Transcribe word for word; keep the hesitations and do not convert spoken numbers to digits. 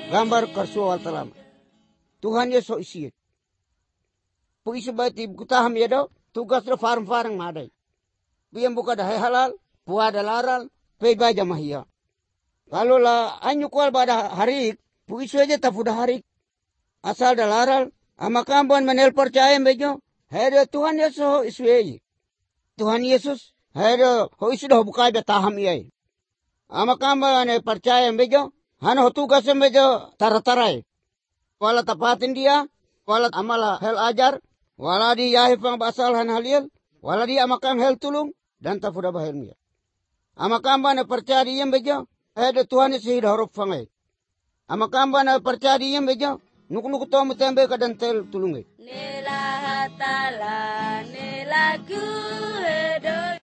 gambar karsual talam. Tuhan Yesus isi. Puisi bati kutaham ya do, tugas do farm-farm madai. Piam buka dah halal, puada laral, pei baja mahia. Kalau lah anyu kual pada hari, puisi aja tak fuda hari. Asal dah laral, ama kambuan menel percaya bejo, hera Tuhan Yesus iswei. Tuhan Yesus, hera ho isu dah buka aja taham iai. Ama kambuan percaya bejo, hana ho tugas bejo tara-tarai. Wala tapatin dia, wala amala hel ajar, wala di yahifang basal han halil, wala di amakang hel tulung, dan tak fuda bahel mia. Amakamba na percaya diyem bejo, heda Tuhan Yesus hidup huruf fangai. Amakamba na percaya diyem bejo, nuk-nuk to mutembe kadan tel tulungai. Nila hatala, nila ku